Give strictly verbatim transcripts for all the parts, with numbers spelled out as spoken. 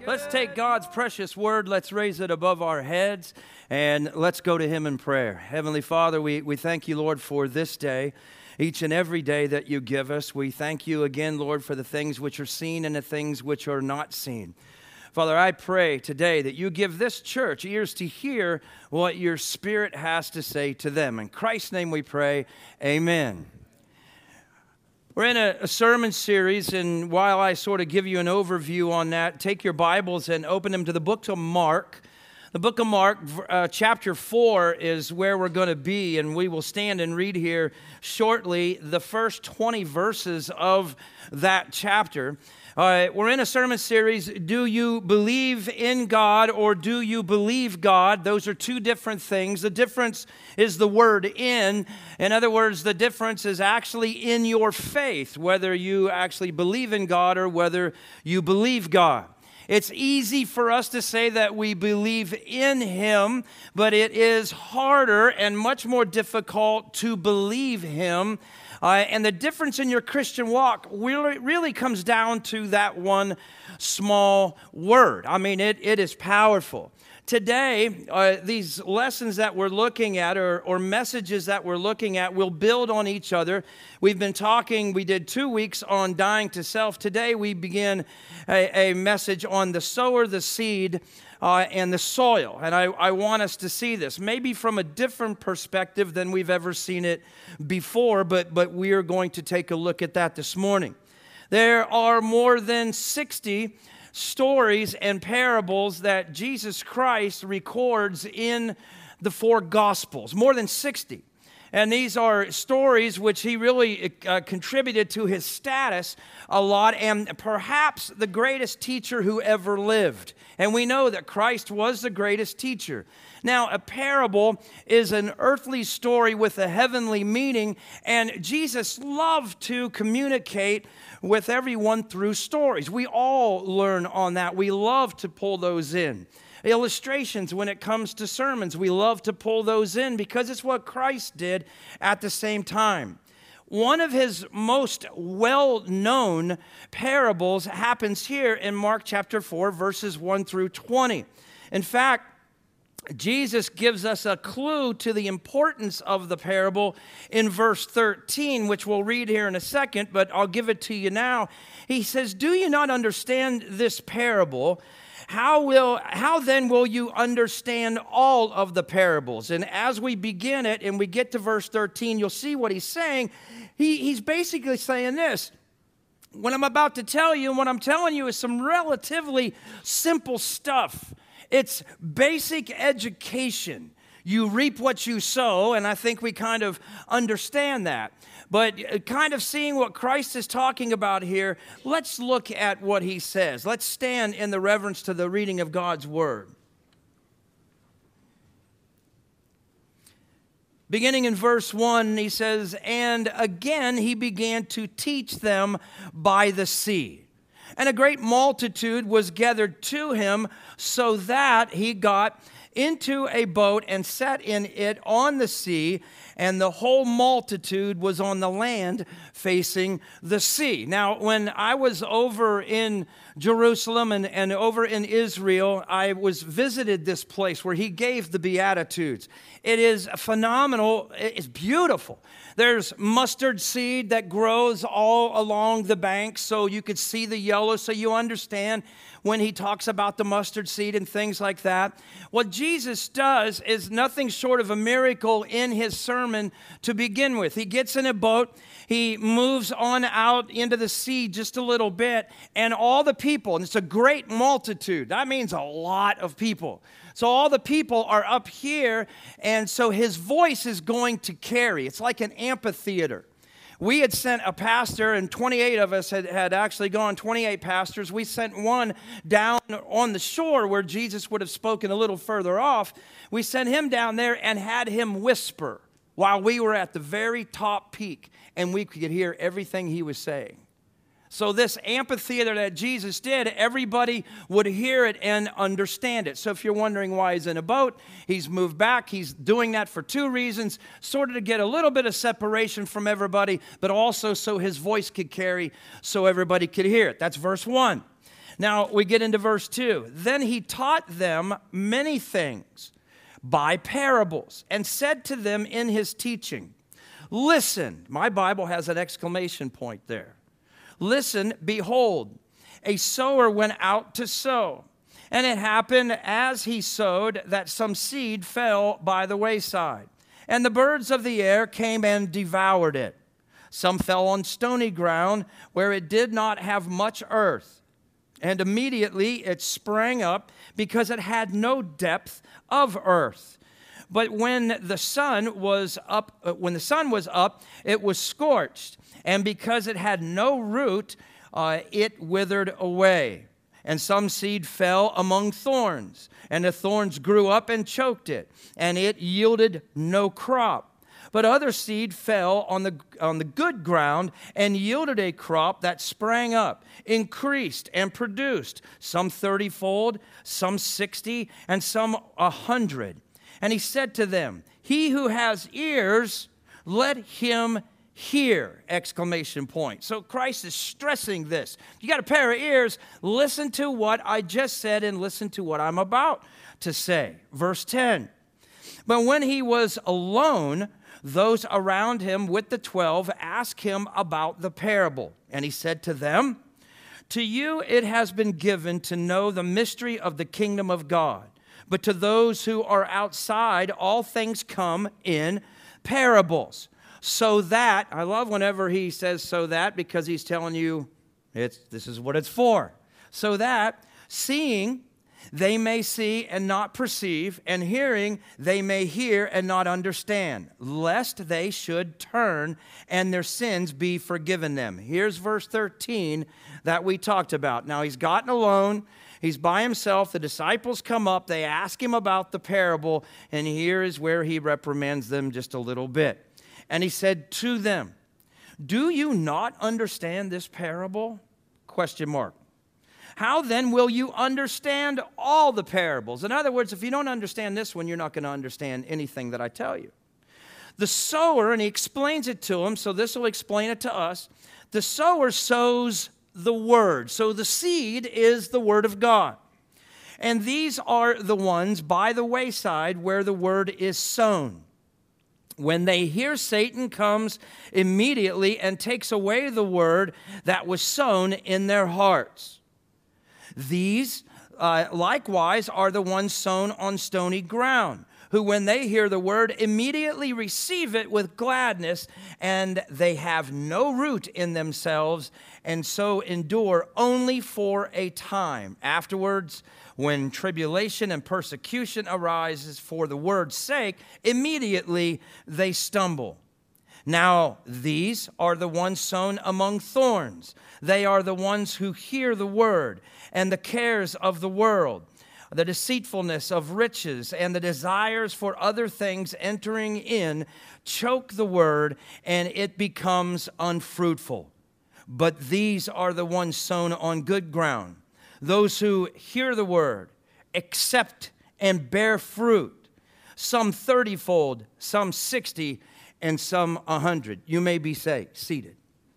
Let's take God's precious word, let's raise it above our heads, and let's go to Him in prayer. Heavenly Father, we, we thank you, Lord, for this day, each and every day that you give us. We thank you again, Lord, for the things which are seen and the things which are not seen. Father, I pray today that you give this church ears to hear what your Spirit has to say to them. In Christ's name we pray, amen. We're in a, a sermon series, and while I sort of give you an overview on that, take your Bibles and open them to the book of Mark. The book of Mark, uh, chapter four, is where we're going to be, and we will stand and read here shortly the first twenty verses of that chapter. Uh, we're in a sermon series, Do You Believe in God or Do You Believe God? Those are two different things. The difference is the word in. In other words, the difference is actually in your faith, whether you actually believe in God or whether you believe God. It's easy for us to say that we believe in Him, but it is harder and much more difficult to believe Him. Uh, and the difference in your Christian walk really, really comes down to that one small word. I mean, it, it is powerful. Today, uh, these lessons that we're looking at or, or messages that we're looking at will build on each other. We've been talking, we did two weeks on dying to self. Today, we begin a, a message on the sower, the seed, uh, and the soil. And I, I want us to see this, maybe from a different perspective than we've ever seen it before, but, but we are going to take a look at that this morning. There are more than sixty stories and parables that Jesus Christ records in the four Gospels, more than sixty. And these are stories which he really uh, contributed to his status a lot, and perhaps the greatest teacher who ever lived. And we know that Christ was the greatest teacher. Now, a parable is an earthly story with a heavenly meaning, and Jesus loved to communicate with everyone through stories. We all learn on that. We love to pull those in. Illustrations when it comes to sermons, we love to pull those in because it's what Christ did at the same time. One of his most well-known parables happens here in Mark chapter four, verses one through twenty. In fact, Jesus gives us a clue to the importance of the parable in verse thirteen, which we'll read here in a second, but I'll give it to you now. He says, "Do you not understand this parable? How will, how then will you understand all of the parables?" And as we begin it and we get to verse thirteen, you'll see what he's saying. He, he's basically saying this. What I'm about to tell you and what I'm telling you is some relatively simple stuff. It's basic education. You reap what you sow, and I think we kind of understand that. But kind of seeing what Christ is talking about here, let's look at what he says. Let's stand in the reverence to the reading of God's word. Beginning in verse one, he says, "And again he began to teach them by the sea. And a great multitude was gathered to him, so that he got into a boat and sat in it on the sea, and the whole multitude was on the land facing the sea." Now, when I was over in Jerusalem and, and over in Israel, I was visited this place where he gave the Beatitudes. It is phenomenal. It's beautiful. There's mustard seed that grows all along the banks, so you could see the yellow, so you understand when he talks about the mustard seed and things like that. What Jesus does is nothing short of a miracle in his sermon to begin with. He gets in a boat, he moves on out into the sea just a little bit, and all the people, and it's a great multitude, that means a lot of people. So all the people are up here, and so his voice is going to carry. It's like an amphitheater. We had sent a pastor, and twenty-eight of us had, had actually gone, twenty-eight pastors. We sent one down on the shore where Jesus would have spoken a little further off. We sent him down there and had him whisper while we were at the very top peak, and we could hear everything he was saying. So this amphitheater that Jesus did, everybody would hear it and understand it. So if you're wondering why he's in a boat, he's moved back. He's doing that for two reasons, sort of to get a little bit of separation from everybody, but also so his voice could carry, so everybody could hear it. That's verse one. Now we get into verse two. Then he taught them many things by parables and said to them in his teaching, listen. My Bible has an exclamation point there. Listen, behold, a sower went out to sow. And it happened as he sowed that some seed fell by the wayside, and the birds of the air came and devoured it. Some fell on stony ground where it did not have much earth, and immediately it sprang up because it had no depth of earth. But when the sun was up, when the sun was up, it was scorched, and because it had no root, uh, it withered away. And some seed fell among thorns, and the thorns grew up and choked it, and it yielded no crop. But other seed fell on the, on the good ground and yielded a crop that sprang up, increased, and produced, some thirty-fold, some sixty, and some a hundred. And he said to them, he who has ears, let him hear, exclamation point. So Christ is stressing this. You got a pair of ears, listen to what I just said and listen to what I'm about to say. Verse ten. But when he was alone, those around him with the twelve asked him about the parable. And he said to them, to you it has been given to know the mystery of the kingdom of God. But to those who are outside, all things come in parables. So that, I love whenever he says so that, because he's telling you it's this is what it's for. So that, seeing, they may see and not perceive, and hearing, they may hear and not understand, lest they should turn and their sins be forgiven them. Here's verse thirteen that we talked about. Now he's gotten alone. He's by himself. The disciples come up. They ask him about the parable, and here is where he reprimands them just a little bit. And he said to them, do you not understand this parable? Question mark. How then will you understand all the parables? In other words, if you don't understand this one, you're not going to understand anything that I tell you. The sower, and he explains it to him, so this will explain it to us. The sower sows the word. So the seed is the word of God. And these are the ones by the wayside where the word is sown. When they hear, Satan comes immediately and takes away the word that was sown in their hearts. These, uh, likewise, are the ones sown on stony ground, who, when they hear the word, immediately receive it with gladness, and they have no root in themselves, and so endure only for a time. Afterwards, when tribulation and persecution arises for the word's sake, immediately they stumble. Now, these are the ones sown among thorns. They are the ones who hear the word, and the cares of the world, the deceitfulness of riches, and the desires for other things entering in, choke the word, and it becomes unfruitful. But these are the ones sown on good ground, those who hear the word, accept and bear fruit, some thirty-fold, some sixty, and some a hundred. You may be say, seated.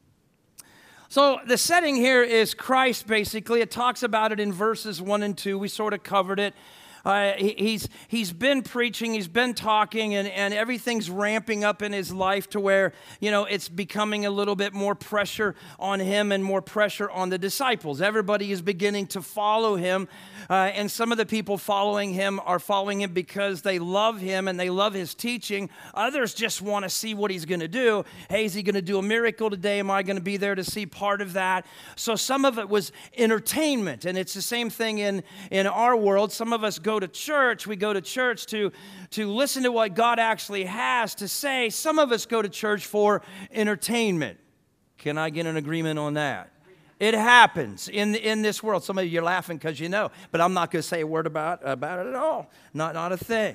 So the setting here is Christ, basically. It talks about it in verses one and two. We sort of covered it. Uh, he, he's, he's been preaching, he's been talking, and, and everything's ramping up in his life to where, you know, it's becoming a little bit more pressure on him and more pressure on the disciples. Everybody is beginning to follow him, uh, and some of the people following him are following him because they love him and they love his teaching. Others just want to see what he's going to do. Hey, is he going to do a miracle today? Am I going to be there to see part of that? So some of it was entertainment, and it's the same thing in, in our world. Some of us go to church, we go to church to, to listen to what God actually has to say. Some of us go to church for entertainment. Can I get an agreement on that? It happens in, in this world. Some of you are laughing because you know, but I'm not going to say a word about, about it at all. Not, not a thing.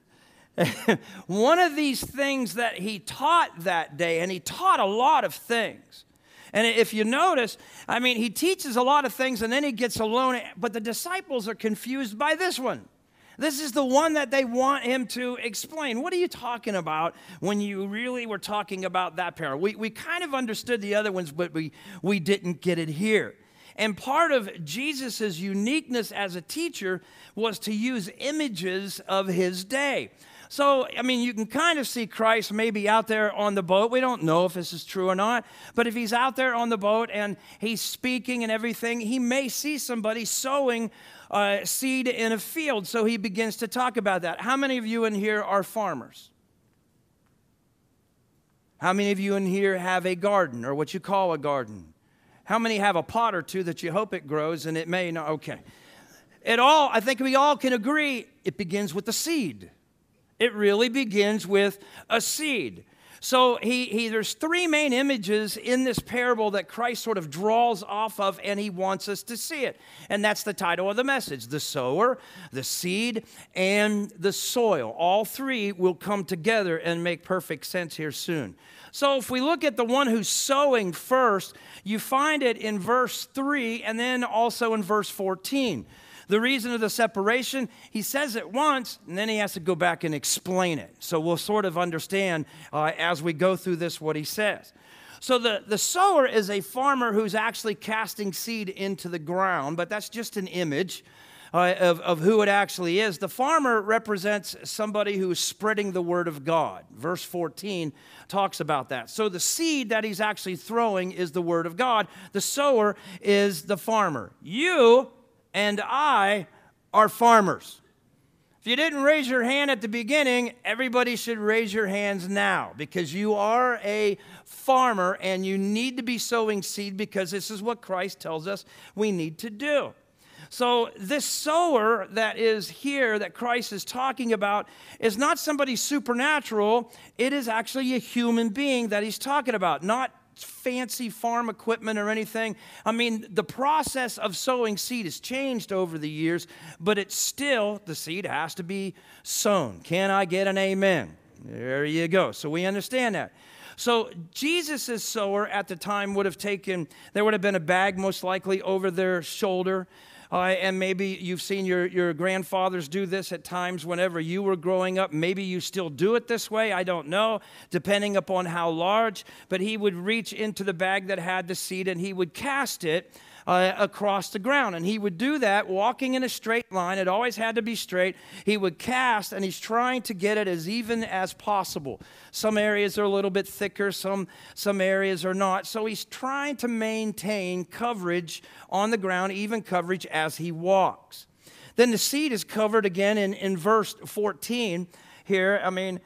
One of these things that he taught that day, and he taught a lot of things. And if you notice, I mean, he teaches a lot of things and then he gets alone, but the disciples are confused by this one. This is the one that they want him to explain. What are you talking about when you really were talking about that parable? We, we kind of understood the other ones, but we, we didn't get it here. And part of Jesus' uniqueness as a teacher was to use images of his day. So, I mean, you can kind of see Christ maybe out there on the boat. We don't know if this is true or not. But if he's out there on the boat and he's speaking and everything, he may see somebody sowing uh, seed in a field. So he begins to talk about that. How many of you in here are farmers? How many of you in here have a garden, or what you call a garden? How many have a pot or two that you hope it grows and it may not? Okay. It all, I think we all can agree, it begins with the seed. It really begins with a seed. So he, he, there's three main images in this parable that Christ sort of draws off of, and he wants us to see it. And that's the title of the message: the sower, the seed, and the soil. All three will come together and make perfect sense here soon. So if we look at the one who's sowing first, you find it in verse three and then also in verse fourteen. The reason of the separation, he says it once, and then he has to go back and explain it. So we'll sort of understand uh, as we go through this what he says. So the, the sower is a farmer who's actually casting seed into the ground, but that's just an image uh, of, of who it actually is. The farmer represents somebody who's spreading the word of God. Verse fourteen talks about that. So the seed that he's actually throwing is the word of God. The sower is the farmer. You and I are farmers. If you didn't raise your hand at the beginning, everybody should raise your hands now, because you are a farmer and you need to be sowing seed, because this is what Christ tells us we need to do. So this sower that is here that Christ is talking about is not somebody supernatural. It is actually a human being that he's talking about, not fancy farm equipment or anything. I mean, the process of sowing seed has changed over the years, but it's still, the seed has to be sown. Can I get an amen? There you go. So we understand that. So Jesus' sower at the time would have taken, there would have been a bag most likely over their shoulder. Uh, and maybe you've seen your, your grandfathers do this at times whenever you were growing up. Maybe you still do it this way. I don't know, depending upon how large. But he would reach into the bag that had the seed and he would cast it uh, across the ground. And he would do that walking in a straight line. It always had to be straight. He would cast, and he's trying to get it as even as possible. Some areas are a little bit thicker. Some, some areas are not. So he's trying to maintain coverage on the ground, even coverage as he walks. Then the seed is covered again in, in verse fourteen here. I mean,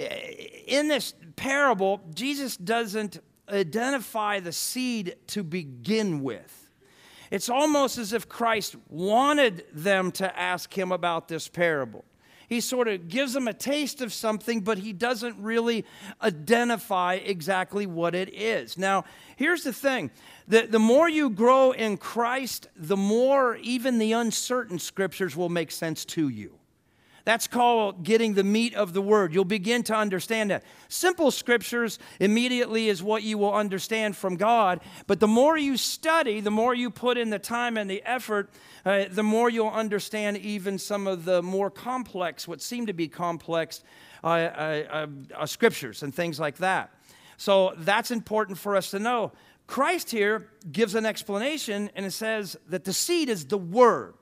in this parable, Jesus doesn't identify the seed to begin with. It's almost as if Christ wanted them to ask him about this parable. He sort of gives them a taste of something, but he doesn't really identify exactly what it is. Now, here's the thing. The, the more you grow in Christ, the more even the uncertain scriptures will make sense to you. That's called getting the meat of the word. You'll begin to understand that. Simple scriptures immediately is what you will understand from God, but the more you study, the more you put in the time and the effort, uh, the more you'll understand even some of the more complex, what seem to be complex uh, uh, uh, scriptures and things like that. So that's important for us to know. Christ here gives an explanation, and it says that the seed is the word.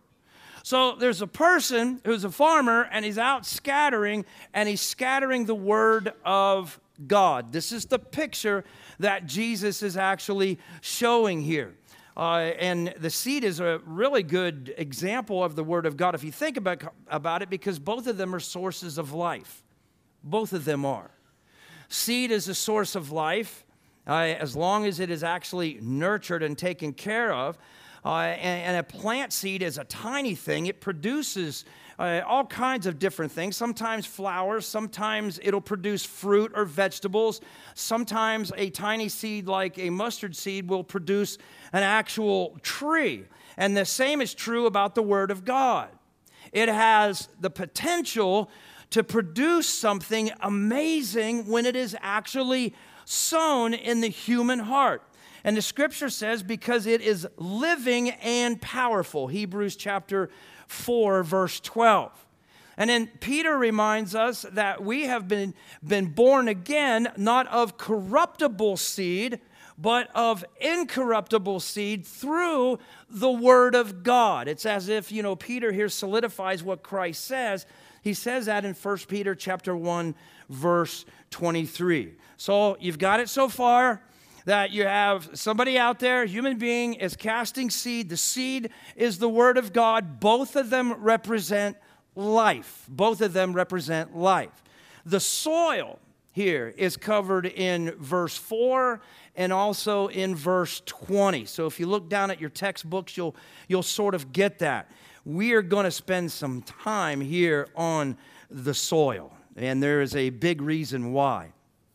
So there's a person who's a farmer, and he's out scattering, and he's scattering the word of God. This is the picture that Jesus is actually showing here. Uh, and the seed is a really good example of the word of God if you think about, about it, because both of them are sources of life. Both of them are. Seed is a source of life uh, as long as it is actually nurtured and taken care of. Uh, and, and a plant seed is a tiny thing. It produces uh, all kinds of different things. Sometimes flowers. Sometimes it'll produce fruit or vegetables. Sometimes a tiny seed like a mustard seed will produce an actual tree. And the same is true about the Word of God. It has the potential to produce something amazing when it is actually sown in the human heart. And the scripture says because it is living and powerful. Hebrews chapter four, verse twelve. And then Peter reminds us that we have been, been born again, not of corruptible seed, but of incorruptible seed through the word of God. It's as if, you know, Peter here solidifies what Christ says. He says that in First Peter chapter one, verse twenty-three. So you've got it so far that you have somebody out there, a human being, is casting seed. The seed is the word of God. Both of them represent life. Both of them represent life. The soil here is covered in verse four and also in verse twenty. So if you look down at your textbooks, you'll, you'll sort of get that. We are going to spend some time here on the soil, and there is a big reason why.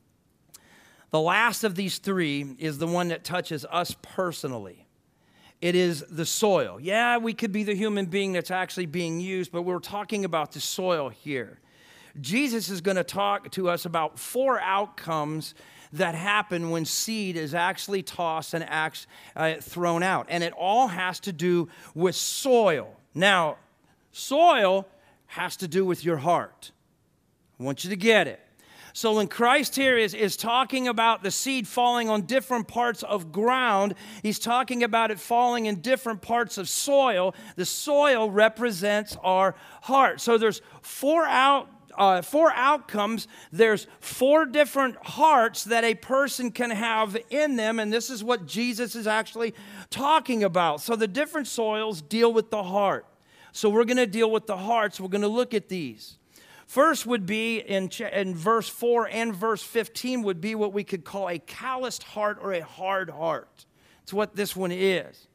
The last of these three is the one that touches us personally. It is the soil. Yeah, we could be the human being that's actually being used, but we're talking about the soil here. Jesus is going to talk to us about four outcomes that happen when seed is actually tossed and acts, uh, thrown out. And it all has to do with soil. Now, soil has to do with your heart. I want you to get it. So when Christ here is, is talking about the seed falling on different parts of ground, he's talking about it falling in different parts of soil. The soil represents our heart. So there's four out Uh, four outcomes. There's four different hearts that a person can have in them, and this is what Jesus is actually talking about. So the different soils deal with the heart. So we're going to deal with the hearts. We're going to look at these. First would be in, in verse four and verse fifteen would be what we could call a calloused heart or a hard heart. It's what this one is.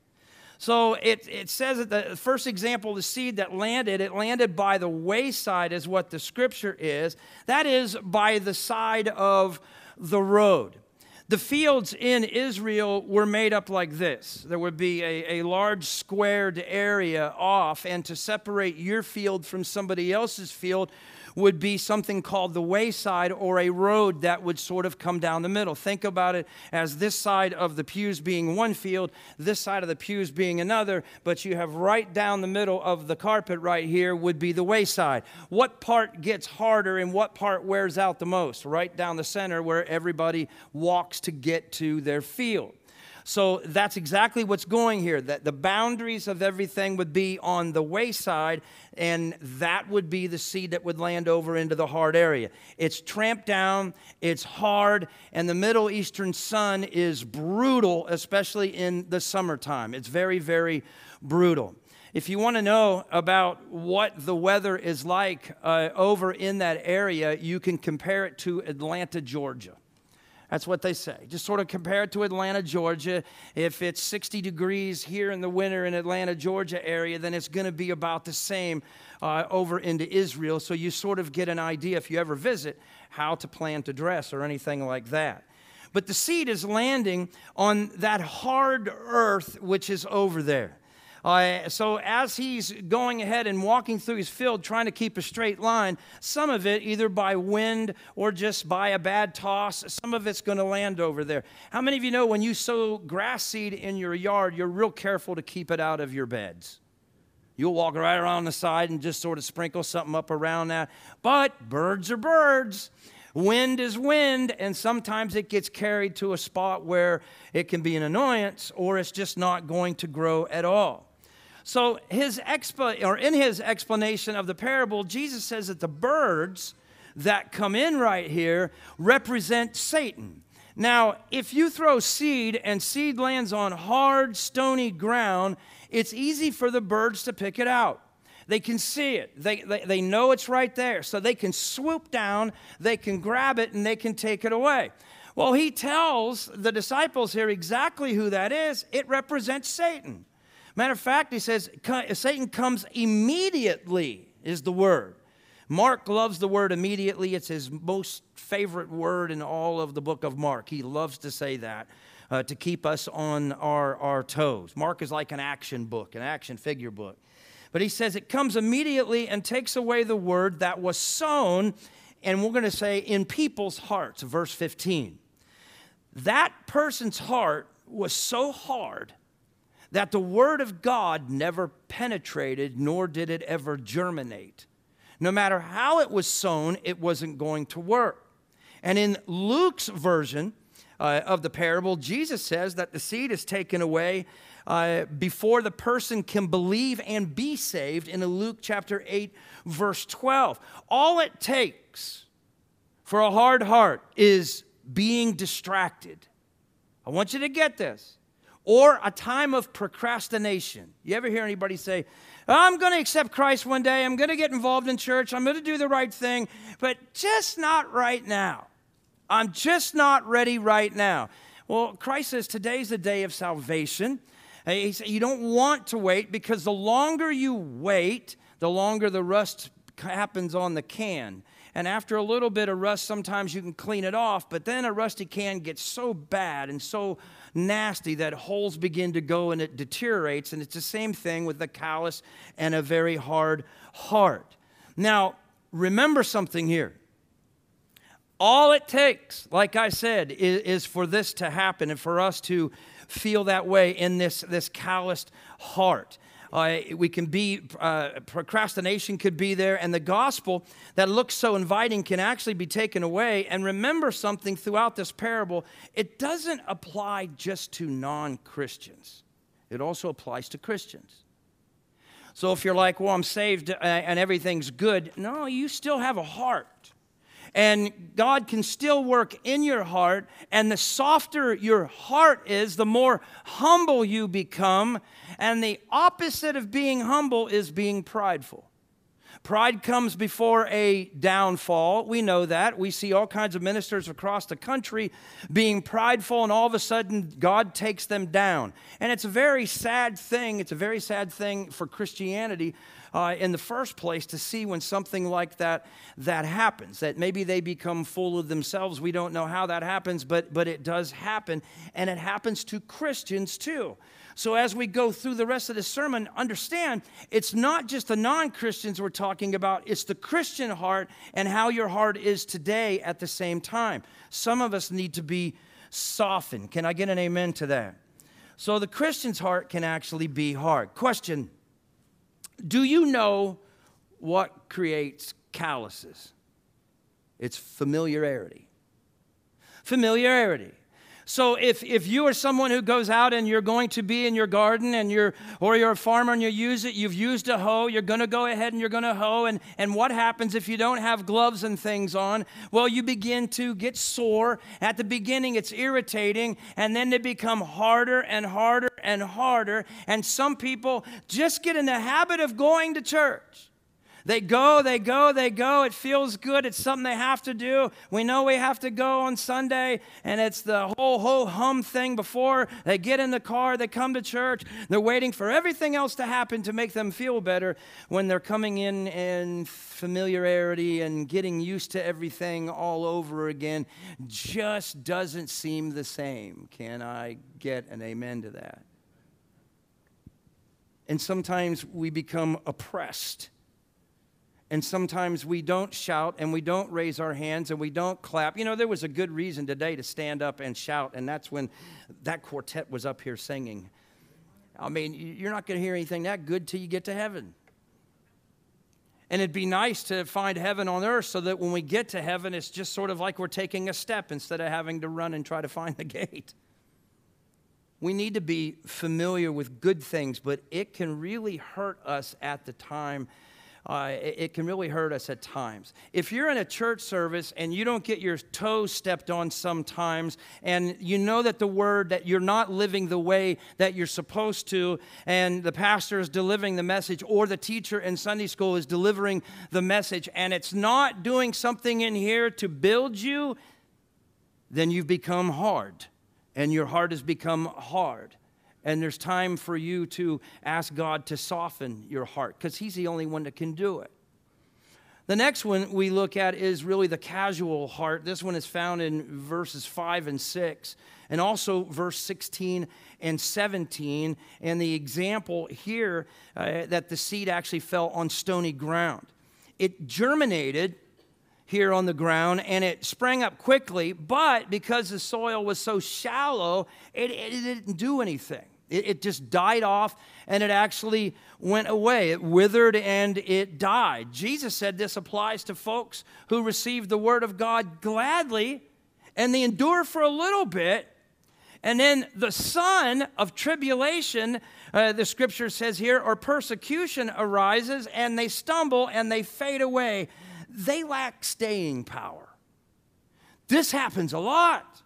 So it, it says that the first example, the seed that landed, it landed by the wayside is what the scripture is. That is by the side of the road. The fields in Israel were made up like this. There would be a, a large squared area off, and to separate your field from somebody else's field would be something called the wayside, or a road that would sort of come down the middle. Think about it as this side of the pews being one field, this side of the pews being another, but you have right down the middle of the carpet right here would be the wayside. What part gets harder and what part wears out the most? Right down the center where everybody walks to get to their field. So that's exactly what's going here, that the boundaries of everything would be on the wayside, and that would be the seed that would land over into the hard area. It's tramped down, it's hard, and the Middle Eastern sun is brutal, especially in the summertime. It's very, very brutal. If you want to know about what the weather is like uh, over in that area, you can compare it to Atlanta, Georgia. That's what they say. Just sort of compare it to Atlanta, Georgia. If it's sixty degrees here in the winter in Atlanta, Georgia area, then it's going to be about the same uh, over into Israel. So you sort of get an idea, if you ever visit, how to plan to dress or anything like that. But the seed is landing on that hard earth which is over there. Uh, so as he's going ahead and walking through his field trying to keep a straight line, some of it either by wind or just by a bad toss, some of it's going to land over there. How many of you know when you sow grass seed in your yard, you're real careful to keep it out of your beds? You'll walk right around the side and just sort of sprinkle something up around that. But birds are birds. Wind is wind, and sometimes it gets carried to a spot where it can be an annoyance or it's just not going to grow at all. So his expo- or in his explanation of the parable, Jesus says that the birds that come in right here represent Satan. Now, if you throw seed and seed lands on hard, stony ground, it's easy for the birds to pick it out. They can see it. They, they, they know it's right there. So they can swoop down, they can grab it, and they can take it away. Well, he tells the disciples here exactly who that is. It represents Satan. Matter of fact, he says, Satan comes immediately is the word. Mark loves the word immediately. It's his most favorite word in all of the book of Mark. He loves to say that uh, to keep us on our, our toes. Mark is like an action book, an action figure book. But he says it comes immediately and takes away the word that was sown, and we're going to say in people's hearts, verse fifteen. That person's heart was so hard that the word of God never penetrated, nor did it ever germinate. No matter how it was sown, it wasn't going to work. And in Luke's version, uh, of the parable, Jesus says that the seed is taken away uh, before the person can believe and be saved in Luke chapter eight, verse twelve. All it takes for a hard heart is being distracted. I want you to get this. Or a time of procrastination. You ever hear anybody say, I'm going to accept Christ one day, I'm going to get involved in church, I'm going to do the right thing, but just not right now. I'm just not ready right now. Well, Christ says today's the day of salvation. He said you don't want to wait, because the longer you wait, the longer the rust happens on the can. And after a little bit of rust, sometimes you can clean it off, but then a rusty can gets so bad and so nasty that holes begin to go and it deteriorates. And it's the same thing with the callous and a very hard heart. Now, remember something here. All it takes, like I said, is, is for this to happen and for us to feel that way in this, this calloused heart. Uh, we can be, uh, procrastination could be there, and the gospel that looks so inviting can actually be taken away. And remember something throughout this parable, it doesn't apply just to non-Christians. It also applies to Christians. So if you're like, well, I'm saved and everything's good, no, you still have a heart. And God can still work in your heart, and the softer your heart is, the more humble you become. And the opposite of being humble is being prideful. Pride comes before a downfall. We know that. We see all kinds of ministers across the country being prideful, and all of a sudden God takes them down. And it's a very sad thing. It's a very sad thing for Christianity uh, in the first place to see when something like that that happens, that maybe they become full of themselves. We don't know how that happens, but, but it does happen, and it happens to Christians too. So as we go through the rest of the sermon, understand it's not just the non-Christians we're talking about, it's the Christian heart and how your heart is today at the same time. Some of us need to be softened. Can I get an amen to that? So the Christian's heart can actually be hard. Question, do you know what creates calluses? It's familiarity. Familiarity. So if, if you are someone who goes out and you're going to be in your garden and you're, or you're a farmer and you use it, you've used a hoe, you're going to go ahead and you're going to hoe, and, and what happens if you don't have gloves and things on? Well, you begin to get sore. At the beginning, it's irritating, and then they become harder and harder and harder, and some people just get in the habit of going to church. They go, they go, they go. It feels good. It's something they have to do. We know we have to go on Sunday, and it's the whole, whole hum thing before they get in the car, they come to church. They're waiting for everything else to happen to make them feel better when they're coming in in familiarity and getting used to everything all over again. Just doesn't seem the same. Can I get an amen to that? And sometimes we become oppressed. And sometimes we don't shout and we don't raise our hands and we don't clap. You know, there was a good reason today to stand up and shout, and that's when that quartet was up here singing. I mean, you're not going to hear anything that good till you get to heaven. And it'd be nice to find heaven on earth so that when we get to heaven, it's just sort of like we're taking a step instead of having to run and try to find the gate. We need to be familiar with good things, but it can really hurt us at the time. Uh, it, it can really hurt us at times. If you're in a church service and you don't get your toes stepped on sometimes, and you know that the word, that you're not living the way that you're supposed to, and the pastor is delivering the message, or the teacher in Sunday school is delivering the message, and it's not doing something in here to build you, then you've become hard, and your heart has become hard. And there's time for you to ask God to soften your heart, because He's the only one that can do it. The next one we look at is really the casual heart. This one is found in verses five and six, and also verse sixteen and seventeen. And the example here uh, that the seed actually fell on stony ground. It germinated here on the ground, and it sprang up quickly, but because the soil was so shallow, it, it didn't do anything. It, it just died off, and it actually went away. It withered, and it died. Jesus said this applies to folks who receive the Word of God gladly and they endure for a little bit, and then the son of tribulation, uh, the scripture says here, or persecution arises, and they stumble and they fade away. They lack staying power. This happens a lot.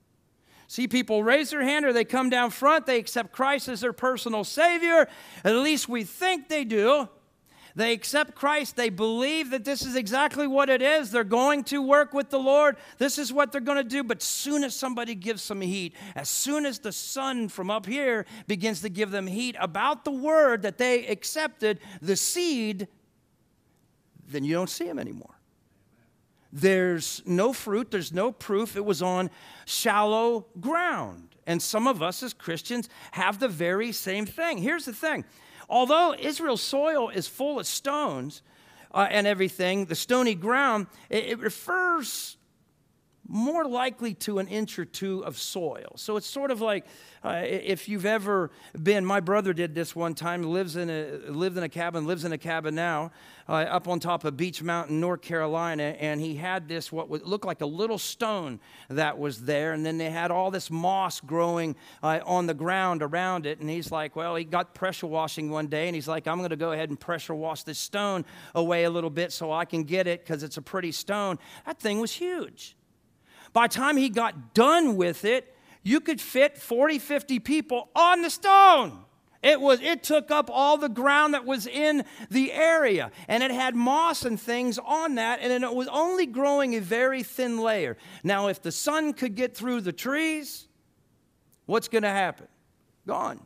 See people raise their hand or they come down front, they accept Christ as their personal Savior. At least we think they do. They accept Christ. They believe that this is exactly what it is. They're going to work with the Lord. This is what they're going to do. But soon as somebody gives some heat, as soon as the sun from up here begins to give them heat about the word that they accepted, the seed, then you don't see them anymore. There's no fruit. There's no proof. It was on shallow ground. And some of us as Christians have the very same thing. Here's the thing. Although Israel's soil is full of stones uh, and everything, the stony ground, it, it refers more likely to an inch or two of soil. So it's sort of like uh, if you've ever been, my brother did this one time, lives in a, lived in a cabin, lives in a cabin now, uh, up on top of Beach Mountain, North Carolina, and he had this, what would look like a little stone that was there, and then they had all this moss growing uh, on the ground around it, and he's like, well, he got pressure washing one day, and he's like, I'm going to go ahead and pressure wash this stone away a little bit so I can get it because it's a pretty stone. That thing was huge. By the time he got done with it, you could fit forty, fifty people on the stone. It was, it took up all the ground that was in the area. And it had moss and things on that, and it was only growing a very thin layer. Now, if the sun could get through the trees, what's going to happen? Gone.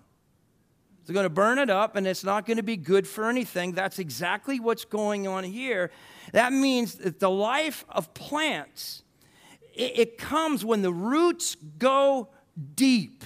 It's going to burn it up, and it's not going to be good for anything. That's exactly what's going on here. That means that the life of plants, it comes when the roots go deep.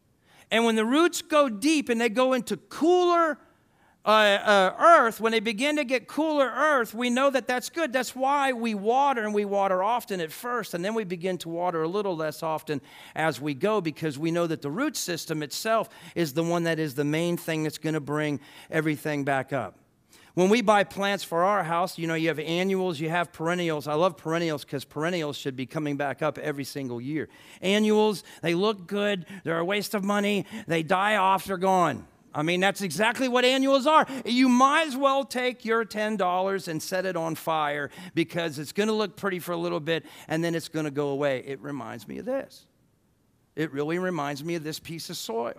And when the roots go deep and they go into cooler uh, uh, earth, when they begin to get cooler earth, we know that that's good. That's why we water, and we water often at first, and then we begin to water a little less often as we go, because we know that the root system itself is the one that is the main thing that's going to bring everything back up. When we buy plants for our house, you know, you have annuals, you have perennials. I love perennials because perennials should be coming back up every single year. Annuals, they look good. They're a waste of money. They die off. They're gone. I mean, that's exactly what annuals are. You might as well take your ten dollars and set it on fire because it's going to look pretty for a little bit and then it's going to go away. It reminds me of this. It really reminds me of this piece of soil.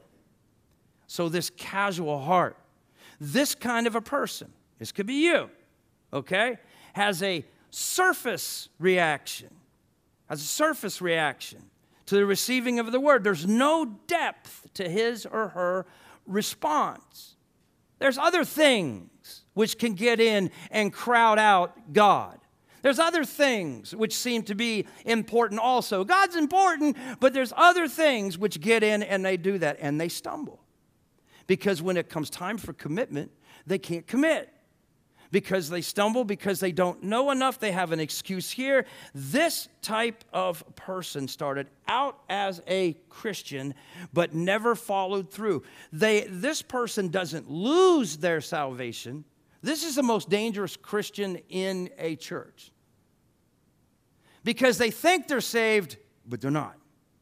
So this casual heart, this kind of a person, this could be you, okay, has a surface reaction, has a surface reaction to the receiving of the word. There's no depth to his or her response. There's other things which can get in and crowd out God. There's other things which seem to be important also. God's important, but there's other things which get in and they do that, and they stumble. Because when it comes time for commitment, they can't commit. Because they stumble, because they don't know enough, they have an excuse here. This type of person started out as a Christian, but never followed through. They, this person doesn't lose their salvation. This is the most dangerous Christian in a church. Because they think they're saved, but they're not.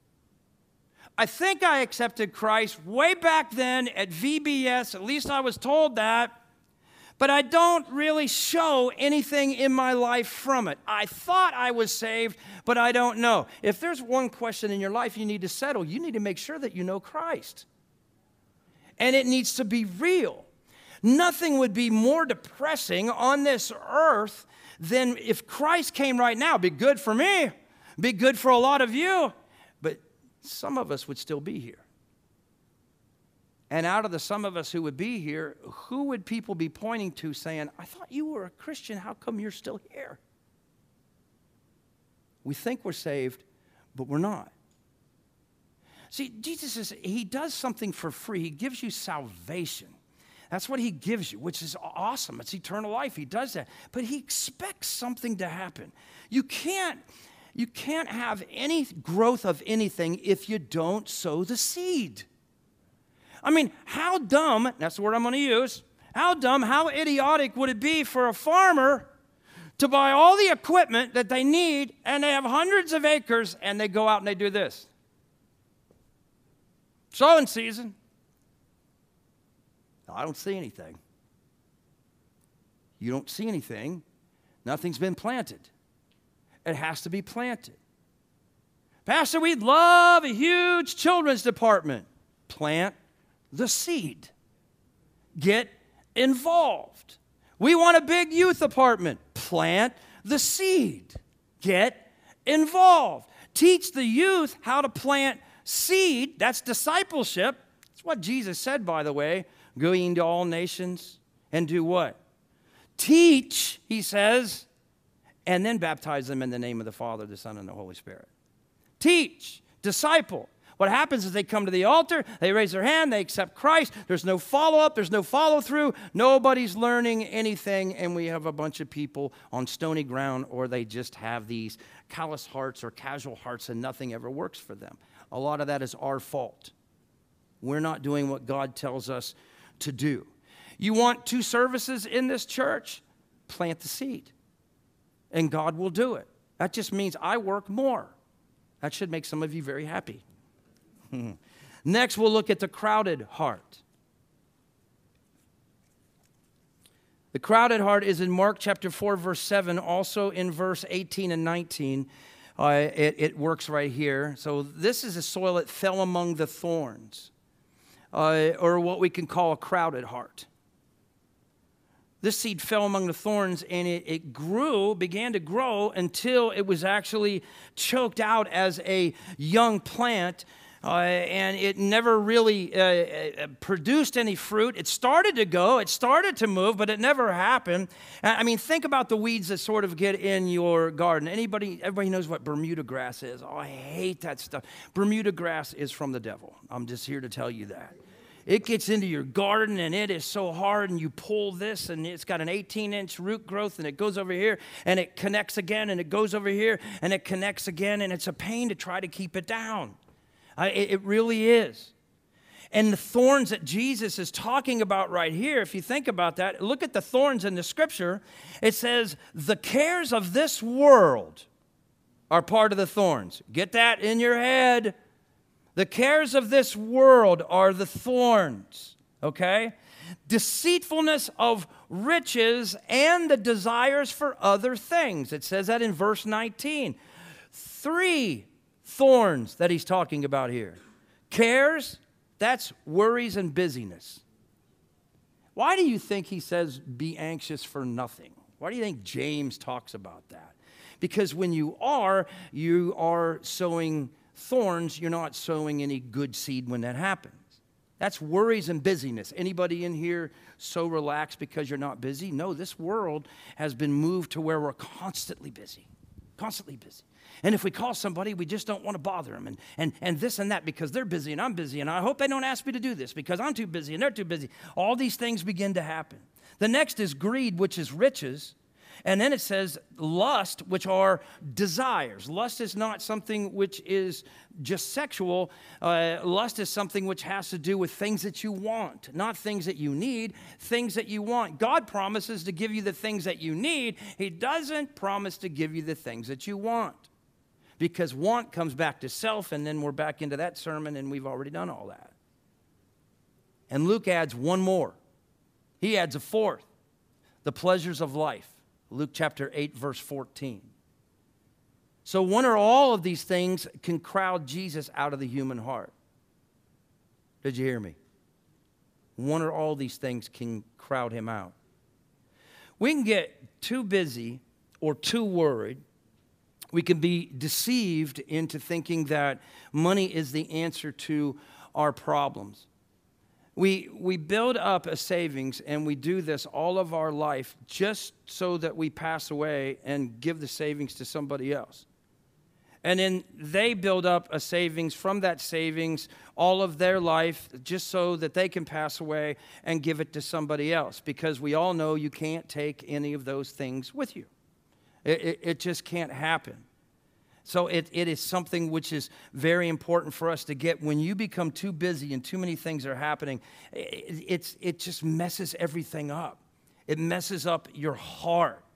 I think I accepted Christ way back then at V B S, at least I was told that. But I don't really show anything in my life from it. I thought I was saved, but I don't know. If there's one question in your life you need to settle, you need to make sure that you know Christ. And it needs to be real. Nothing would be more depressing on this earth than if Christ came right now. Be good for me, be good for a lot of you, but some of us would still be here. And out of the some of us who would be here, who would people be pointing to saying, I thought you were a Christian, how come you're still here? We think we're saved, but we're not. See, Jesus is, he does something for free. He gives you salvation. That's what he gives you, which is awesome. It's eternal life. He does that. But he expects something to happen. You can't, you can't have any growth of anything if you don't sow the seed. I mean, how dumb, that's the word I'm going to use, how dumb, how idiotic would it be for a farmer to buy all the equipment that they need, and they have hundreds of acres, and they go out and they do this. Sowing season. I don't see anything. You don't see anything. Nothing's been planted. It has to be planted. Pastor, we'd love a huge children's department. Plant the seed. Get involved. We want a big youth department. Plant the seed. Get involved. Teach the youth how to plant seed. That's discipleship. That's what Jesus said, by the way. Go ye into all nations and do what? Teach, he says, and then baptize them in the name of the Father, the Son, and the Holy Spirit. Teach, disciple. What happens is they come to the altar, they raise their hand, they accept Christ. There's no follow-up, there's no follow-through. Nobody's learning anything, and we have a bunch of people on stony ground, or they just have these callous hearts or casual hearts, and nothing ever works for them. A lot of that is our fault. We're not doing what God tells us to do. You want two services in this church? Plant the seed, and God will do it. That just means I work more. That should make some of you very happy. Next, we'll look at the crowded heart. The crowded heart is in Mark chapter four, verse seven, also in verse eighteen and nineteen. Uh, it, it works right here. So this is a soil that fell among the thorns, uh, or what we can call a crowded heart. This seed fell among the thorns, and it, it grew, began to grow until it was actually choked out as a young plant, uh, and it never really uh, produced any fruit. It started to go, it started to move, but it never happened. I mean, think about the weeds that sort of get in your garden. Anybody, everybody knows what Bermuda grass is. Oh, I hate that stuff. Bermuda grass is from the devil. I'm just here to tell you that. It gets into your garden, and it is so hard, and you pull this, and it's got an eighteen-inch root growth, and it goes over here, and it connects again, and it goes over here, and it connects again, and it's a pain to try to keep it down. Uh, it, it really is. And the thorns that Jesus is talking about right here, if you think about that, look at the thorns in the Scripture. It says, the cares of this world are part of the thorns. Get that in your head. The cares of this world are the thorns, okay? Deceitfulness of riches and the desires for other things. It says that in verse nineteen. Three thorns that he's talking about here. Cares, that's worries and busyness. Why do you think he says be anxious for nothing? Why do you think James talks about that? Because when you are, you are sowing thorns, you're not sowing any good seed when that happens. That's worries and busyness. Anybody in here so relaxed because you're not busy? No, this world has been moved to where we're constantly busy, constantly busy. And if we call somebody, we just don't want to bother them, and, and, and this and that because they're busy and I'm busy, and I hope they don't ask me to do this because I'm too busy and they're too busy. All these things begin to happen. The next is greed, which is riches. And then it says lust, which are desires. Lust is not something which is just sexual. Uh, lust is something which has to do with things that you want, not things that you need, things that you want. God promises to give you the things that you need. He doesn't promise to give you the things that you want, because want comes back to self, and then we're back into that sermon, and we've already done all that. And Luke adds one more. He adds a fourth, the pleasures of life. Luke chapter eight, verse fourteen. So one or all of these things can crowd Jesus out of the human heart. Did you hear me? One or all these things can crowd him out. We can get too busy or too worried. We can be deceived into thinking that money is the answer to our problems. We, we build up a savings, and we do this all of our life just so that we pass away and give the savings to somebody else. And then they build up a savings from that savings all of their life just so that they can pass away and give it to somebody else, because we all know you can't take any of those things with you. It, it, it just can't happen. So it, it is something which is very important for us to get. When you become too busy and too many things are happening, it, it's, it just messes everything up. It messes up your heart.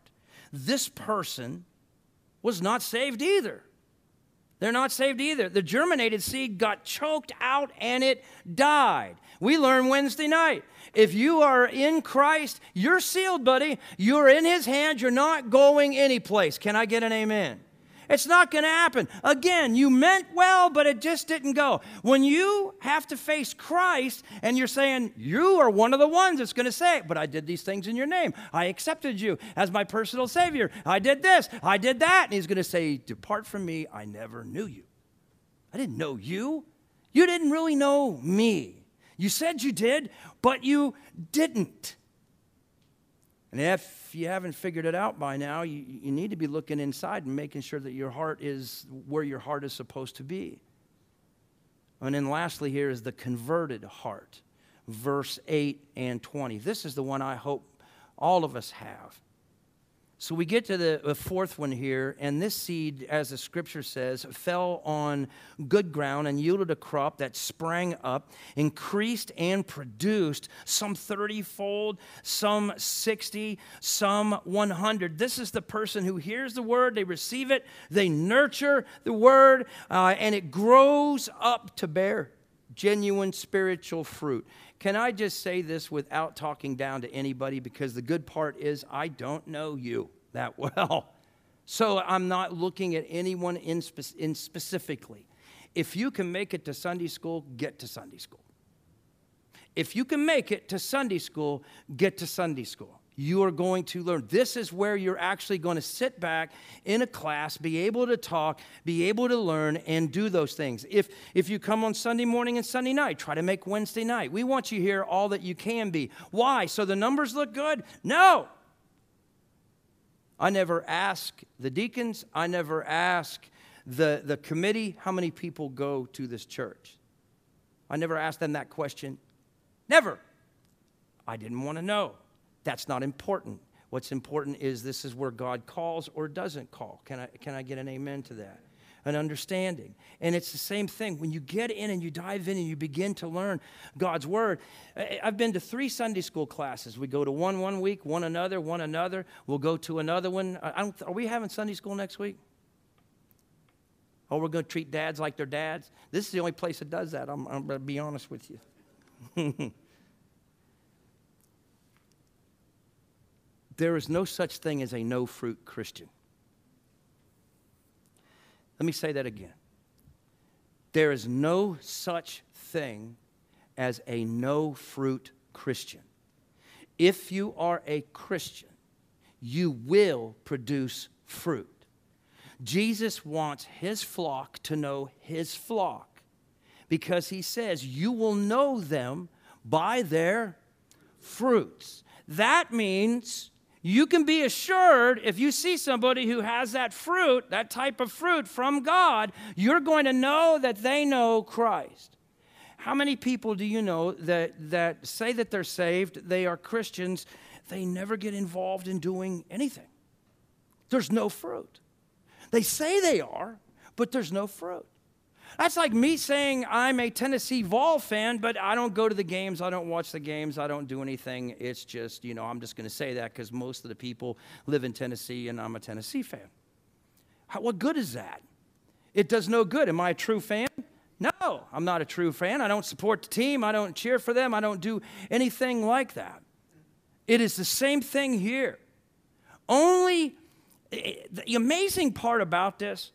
this person was not saved either. They're not saved either. The germinated seed got choked out and it died. We learned Wednesday night. If you are in Christ, you're sealed, buddy. You're in His hands. You're not going anyplace. Can I get an amen? It's not going to happen. Again, you meant well, but it just didn't go. When you have to face Christ and you're saying, you are one of the ones that's going to say, but I did these things in your name. I accepted you as my personal Savior. I did this. I did that. And He's going to say, depart from me. I never knew you. I didn't know you. You didn't really know me. You said you did, but you didn't. And if you haven't figured it out by now, you, you need to be looking inside and making sure that your heart is where your heart is supposed to be. And then lastly here is the converted heart, verse eight and twenty. This is the one I hope all of us have. So we get to the fourth one here, and this seed, as the scripture says, fell on good ground and yielded a crop that sprang up, increased and produced some thirty-fold, some sixty, some one hundred. This is the person who hears the word, they receive it, they nurture the word, uh, and it grows up to bear genuine spiritual fruit. Can I just say this without talking down to anybody? Because the good part is I don't know you that well. So I'm not looking at anyone in, spe- in specifically. If you can make it to Sunday school, get to Sunday school. If you can make it to Sunday school, get to Sunday school. You are going to learn. This is where you're actually going to sit back in a class, be able to talk, be able to learn, and do those things. If, if you come on Sunday morning and Sunday night, try to make Wednesday night. We want you here all that you can be. Why? So the numbers look good? No. I never ask the deacons. I never ask the, the committee how many people go to this church. I never asked them that question. Never. I didn't want to know. That's not important. What's important is this is where God calls or doesn't call. Can I, can I get an amen to that? An understanding. And it's the same thing. When you get in and you dive in and you begin to learn God's word. I've been to three Sunday school classes. We go to one one week, one another, one another. We'll go to another one. I don't, are we having Sunday school next week? Oh, we're going to treat dads like they're dads? This is the only place that does that. I'm, I'm going to be honest with you. There is no such thing as a no-fruit Christian. Let me say that again. There is no such thing as a no-fruit Christian. If you are a Christian, you will produce fruit. Jesus wants His flock to know His flock because He says, you will know them by their fruits. That means you can be assured if you see somebody who has that fruit, that type of fruit from God, you're going to know that they know Christ. How many people do you know that, that say that they're saved, they are Christians, they never get involved in doing anything? There's no fruit. They say they are, but there's no fruit. That's like me saying I'm a Tennessee Vol fan, but I don't go to the games, I don't watch the games, I don't do anything. It's just, you know, I'm just going to say that because most of the people live in Tennessee and I'm a Tennessee fan. How, what good is that? It does no good. Am I a true fan? No, I'm not a true fan. I don't support the team. I don't cheer for them. I don't do anything like that. It is the same thing here. Only, the amazing part about this,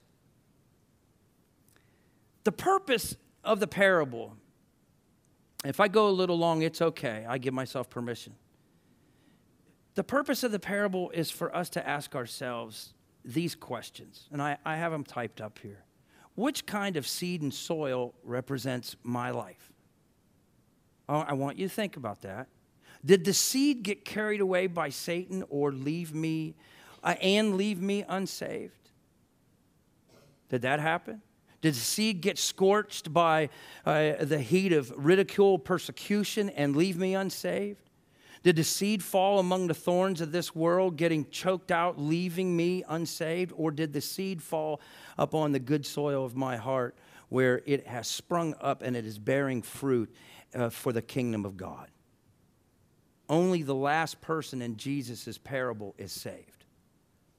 the purpose of the parable, if I go a little long, it's okay. I give myself permission. The purpose of the parable is for us to ask ourselves these questions, and I, I have them typed up here. Which kind of seed and soil represents my life? Oh, I want you to think about that. Did the seed get carried away by Satan or leave me, uh, and leave me unsaved? Did that happen? Did the seed get scorched by uh, the heat of ridicule, persecution, and leave me unsaved? Did the seed fall among the thorns of this world, getting choked out, leaving me unsaved? Or did the seed fall upon the good soil of my heart, where it has sprung up and it is bearing fruit uh, for the kingdom of God? Only the last person in Jesus' parable is saved.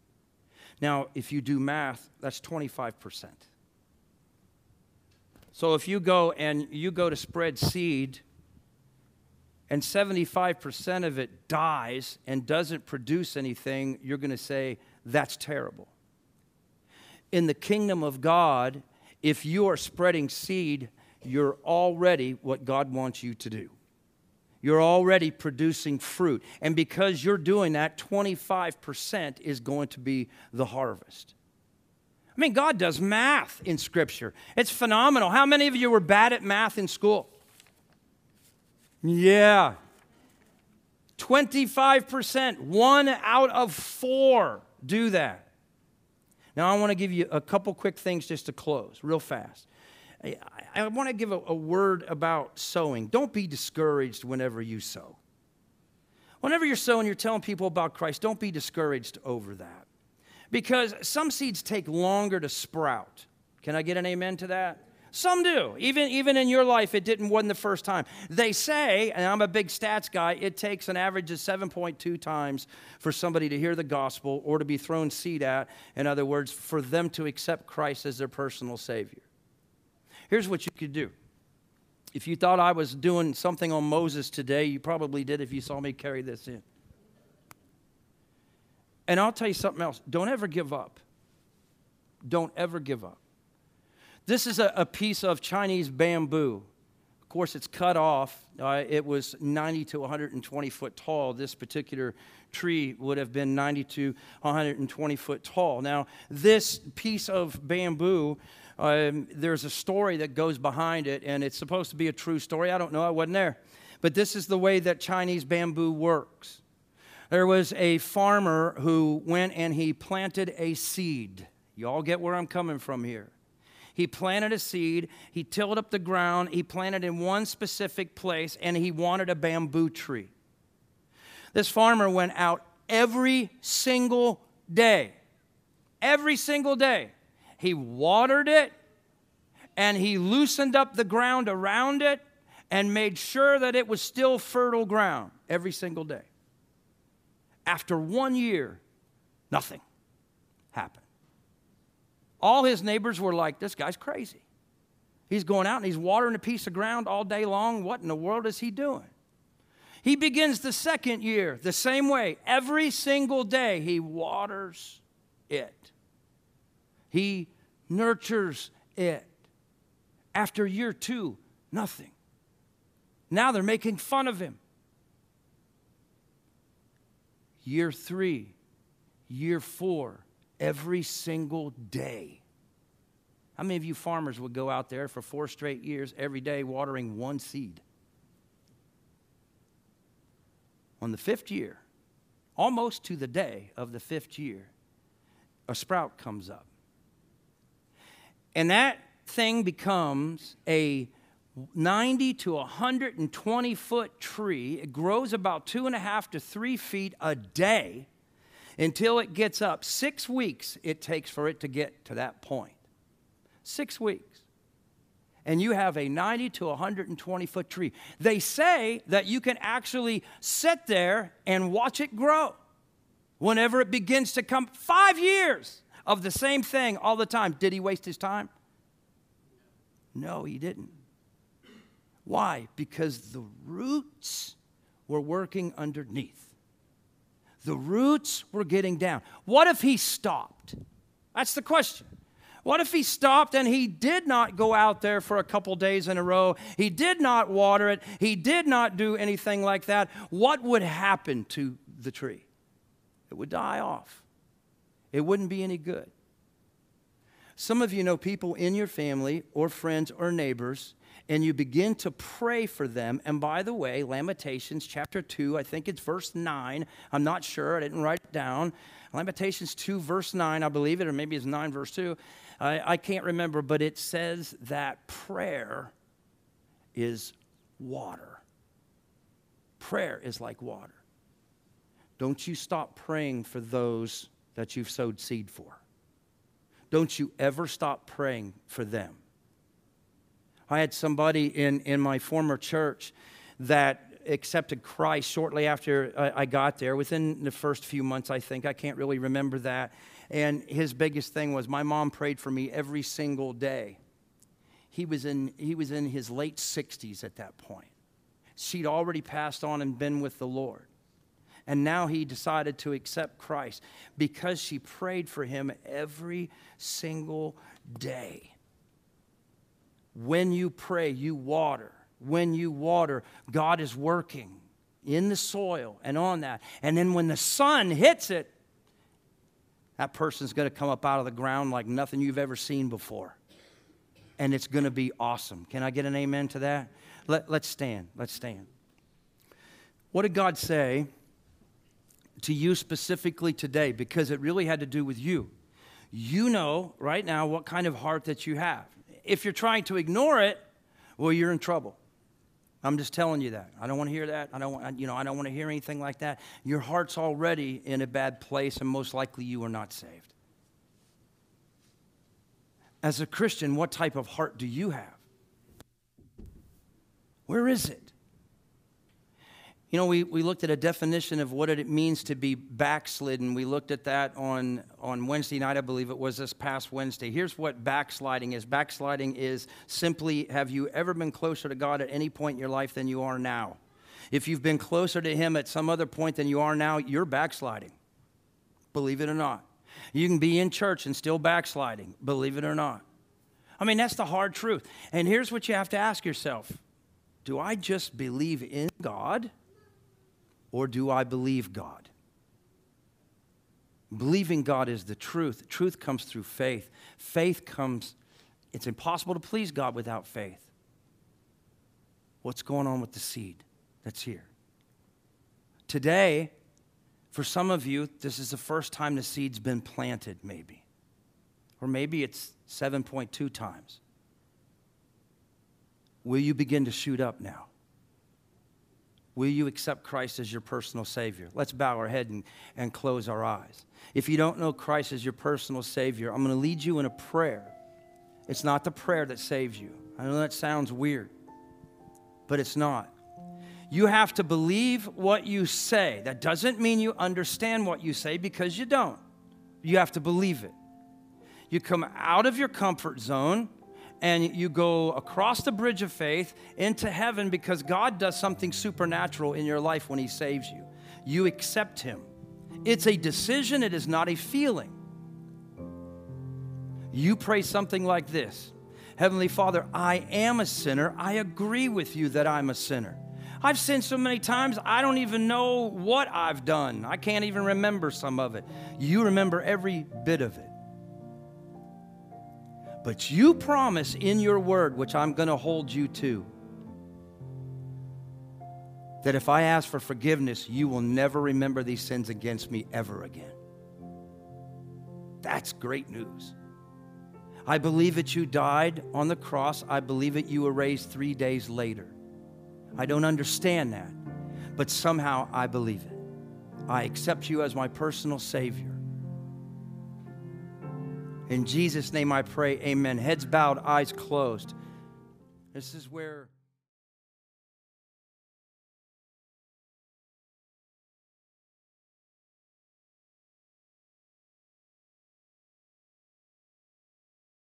Now, if you do math, that's twenty-five percent. So if you go and you go to spread seed and seventy-five percent of it dies and doesn't produce anything, you're going to say, that's terrible. In the kingdom of God, if you are spreading seed, you're already what God wants you to do. You're already producing fruit. And because you're doing that, twenty-five percent is going to be the harvest. I mean, God does math in Scripture. It's phenomenal. How many of you were bad at math in school? Yeah. twenty-five percent, one out of four do that. Now, I want to give you a couple quick things just to close real fast. I, I want to give a, a word about sowing. Don't be discouraged whenever you sow. Whenever you're sowing, you're telling people about Christ, don't be discouraged over that. Because some seeds take longer to sprout. Can I get an amen to that? Some do. Even, even in your life, it didn't wasn't the first time. They say, and I'm a big stats guy, it takes an average of seven point two times for somebody to hear the gospel or to be thrown seed at. In other words, for them to accept Christ as their personal Savior. Here's what you could do. If you thought I was doing something on Moses today, you probably did if you saw me carry this in. And I'll tell you something else. Don't ever give up. Don't ever give up. This is a, a piece of Chinese bamboo. Of course, it's cut off. Uh, it was ninety to one hundred twenty foot tall. This particular tree would have been ninety to one hundred twenty foot tall. Now, this piece of bamboo, um, there's a story that goes behind it, and it's supposed to be a true story. I don't know. I wasn't there. But this is the way that Chinese bamboo works. There was a farmer who went and he planted a seed. You all get where I'm coming from here. He planted a seed, he tilled up the ground, he planted in one specific place, and he wanted a bamboo tree. This farmer went out every single day. Every single day. He watered it, and he loosened up the ground around it, and made sure that it was still fertile ground every single day. After one year, nothing happened. All his neighbors were like, this guy's crazy. He's going out and he's watering a piece of ground all day long. What in the world is he doing? He begins the second year the same way. Every single day he waters it. He nurtures it. After year two, nothing. Now they're making fun of him. Year three, year four, every single day. How many of you farmers would go out there for four straight years, every day, watering one seed? On the fifth year, almost to the day of the fifth year, a sprout comes up. And that thing becomes a ninety to one hundred twenty foot tree. It grows about two and a half to three feet a day until it gets up. Six weeks it takes for it to get to that point. Six weeks. And you have a ninety to one hundred twenty foot tree. They say that you can actually sit there and watch it grow whenever it begins to come. Five years of the same thing all the time. Did he waste his time? No, he didn't. Why? Because the roots were working underneath. The roots were getting down. What if he stopped? That's the question. What if he stopped and he did not go out there for a couple days in a row? He did not water it. He did not do anything like that. What would happen to the tree? It would die off. It wouldn't be any good. Some of you know people in your family or friends or neighbors, and you begin to pray for them. And by the way, Lamentations chapter two, I think it's verse nine. I'm not sure. I didn't write it down. Lamentations two, verse nine, I believe it, or maybe it's nine, verse two. I, I can't remember, but it says that prayer is water. Prayer is like water. Don't you stop praying for those that you've sowed seed for. Don't you ever stop praying for them. I had somebody in, in my former church that accepted Christ shortly after I, I got there, within the first few months, I think. I can't really remember that. And his biggest thing was my mom prayed for me every single day. He was in, he was in his late sixties at that point. She'd already passed on and been with the Lord. And now he decided to accept Christ because she prayed for him every single day. When you pray, you water. When you water, God is working in the soil and on that. And then when the sun hits it, that person's going to come up out of the ground like nothing you've ever seen before. And it's going to be awesome. Can I get an amen to that? Let, let's stand. Let's stand. What did God say to you specifically today? Because it really had to do with you. You know right now what kind of heart that you have. If you're trying to ignore it, well, you're in trouble. I'm just telling you that. I don't want to hear that. I don't want, you know, I don't want to hear anything like that. Your heart's already in a bad place, and most likely you are not saved. As a Christian, what type of heart do you have? Where is it? You know, we, we looked at a definition of what it means to be backslidden. We looked at that on, on Wednesday night, I believe it was this past Wednesday. Here's what backsliding is. Backsliding is simply, have you ever been closer to God at any point in your life than you are now? If you've been closer to Him at some other point than you are now, you're backsliding. Believe it or not. You can be in church and still backsliding. Believe it or not. I mean, that's the hard truth. And here's what you have to ask yourself. Do I just believe in God? Or do I believe God? Believing God is the truth. Truth comes through faith. Faith comes, it's impossible to please God without faith. What's going on with the seed that's here? Today, for some of you, this is the first time the seed's been planted, maybe. Or maybe it's seven point two times. Will you begin to shoot up now? Will you accept Christ as your personal Savior? Let's bow our head and, and close our eyes. If you don't know Christ as your personal Savior, I'm going to lead you in a prayer. It's not the prayer that saves you. I know that sounds weird, but it's not. You have to believe what you say. That doesn't mean you understand what you say, because you don't. You have to believe it. You come out of your comfort zone and you go across the bridge of faith into heaven, because God does something supernatural in your life when He saves you. You accept Him. It's a decision. It is not a feeling. You pray something like this. Heavenly Father, I am a sinner. I agree with you that I'm a sinner. I've sinned so many times, I don't even know what I've done. I can't even remember some of it. You remember every bit of it. But you promise in your word, which I'm going to hold you to, that if I ask for forgiveness, you will never remember these sins against me ever again. That's great news. I believe that you died on the cross. I believe that you were raised three days later. I don't understand that, but somehow I believe it. I accept you as my personal Savior. In Jesus' name I pray, amen. Heads bowed, eyes closed. This is where...